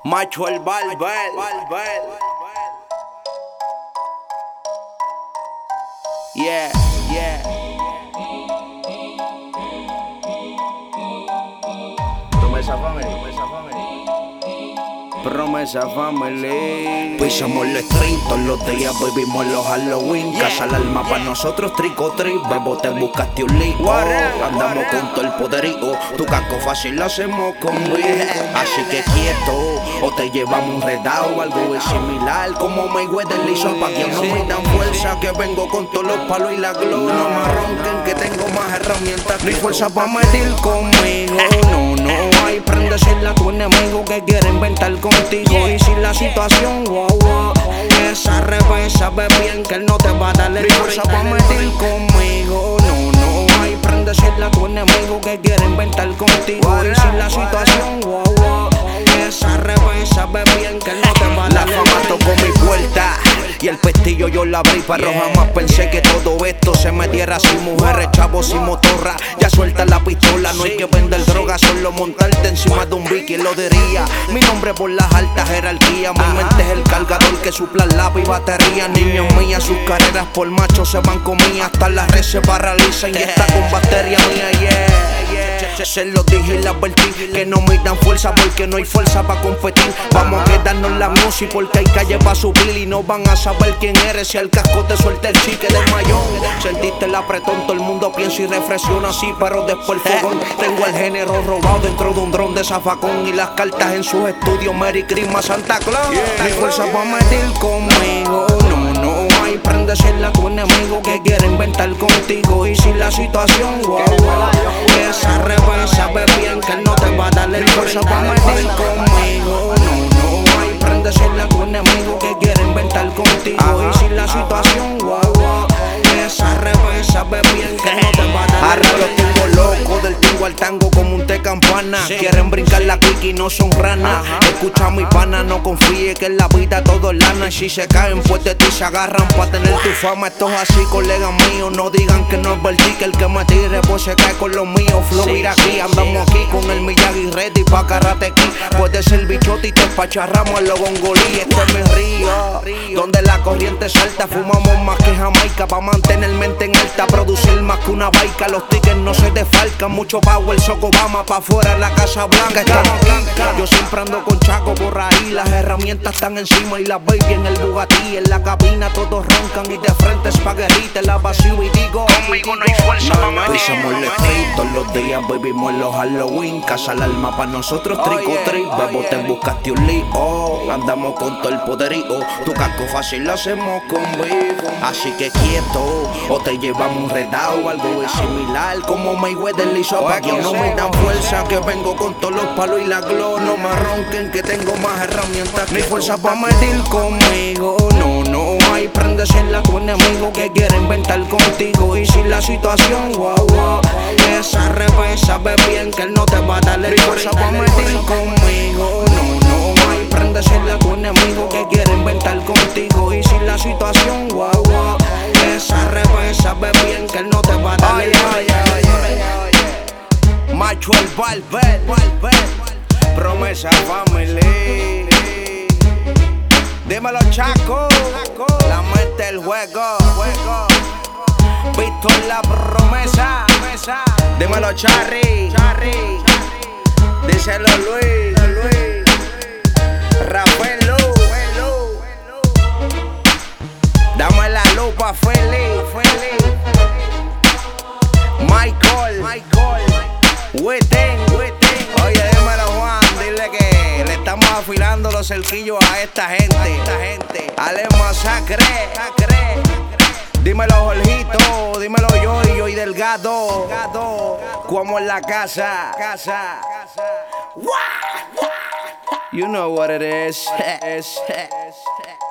Macho el Balbel. Yeah, yeah. Promesa Family. Promesa Family. Pisamos el street todos los días, vivimos en los Halloween. Casa al alma para nosotros, trico tri. Bebo, te buscaste un lío. Andamos con todo el poderío. Tu casco fácil lo hacemos conmigo. Así que quieto, o te llevamos un redao. Algo es similar, como Mayweather le hizo pa' que no me dan fuerza. Que vengo con todos los palos y la glow. No me ronquen que tengo más herramientas. Ni fuerza pa' medir conmigo. No hay prende ser a tu enemigo que quiere inventar contigo. Y si la situación, wow, esa revés sabe bien que él no te va a dar el fuerza pa' medir conmigo. No hay prende ser a tu enemigo que quiere inventar contigo. Y si la situación, wow, esa revés sabe bien que él no te va a dar el fuerza. La fama tocó mi puerta y el pestillo yo la abrí, pero jamás pensé que todo esto se metiera sin mujeres, chavos sin motorra. Ya suelta la pistola, no hay que vender droga, solo montarte encima de un beat, ¿quién lo diría? Mi nombre por las altas jerarquías, mi mente es el cargador que supla lápiz y batería. Niños mías, sus carreras por machos se van conmigo, hasta las redes se paralizan y está con batería mía, Se lo dije y la advertí, que no me dan fuerza porque no hay fuerza para competir. Vamos a quedarnos la música porque hay calle para subir y no van a saber quién eres si al casco te suelta el chique del mayón. Sentiste el apretón, todo el mundo piensa y reflexiona así, pero después el fogón. Tengo el género robado dentro de un dron de zafacón y las cartas en sus estudios, Merry Christmas, Santa Claus. No hay fuerza para medir conmigo, no hay prende ser a tu enemigo que quiere inventar contigo. Y si la situación, wow, esa revés sabe bien que él no te va a dar el fuerza para medir conmigo. No hay prende ser a tu enemigo que quiere inventar contigo. Y si la situación, wow, esa revés sabe bien que no te va a dar el fuerza. Los tengo loco del tingo al tango como un té campana. Quieren brincar la quick y no son ranas. Escucha mi pana, no confíe que en la vida todo es lana. Y si se caen pues de ti se agarran pa' tener tu fama. Esto es así, colegas míos, no digan que no es verdad, que el que me tire pues se cae con los míos. Flow ir aquí, andamos aquí con el Miyagi ready pa' Karate Kid. Puede ser bichote y te espacharramos en los gongolí. Este es mi río, donde la corriente salta. Fumamos más que Jamaica pa' mantener mente en alta. Producir más que una baica, los tickets no se desfalcan. Mucho power, Socobama pa' fuera la Casa Blanca. Estamos yo siempre ando con Chaco por ahí. Las herramientas están encima y las baby en el Bugatti. En la cabina todos roncan y de frente espagueti. La vacío y digo, conmigo no hay fuerza pa' medir. Pisamos el street todos los días, vivimos en los Halloween. Casa al alma pa' nosotros, trico tri. Bebo, te buscaste un lío. Andamos con todo el poderío. Tu casco fácil lo hacemos conmigo. Así que quieto, o te llevamos un redao. Algo es similar, como Mayweather le hizo pa' que no me dan fuerza. Que vengo con todos los palos y la glow. No me ronquen que tengo más herramientas. Ni fuerza pa' medir conmigo. No hay prende ser a tu enemigo que quiere inventar contigo. Y si la situación, wow, esa revés sabe bien que él no te va a dar el fuerza pa' medir conmigo. No hay prende ser a tu enemigo que quiere inventar contigo. Y si la situación, wow, esa revés sabe bien que él no te va a dar el fuerza. Macho el Balbel, Promesa Family. Dímelo Chaco, la mente del juego. Víctor la promesa. Dímelo Charry, díselo Luis, Rafael Lu. Dame la lupa Feli, Michael, Witten. Oye, dímelo Juan, dile que le estamos afilando los cerquillos a esta gente. Ale Masacre. Dímelo Jorgito, dímelo yo y Delgado. Como en la casa. You know what it is.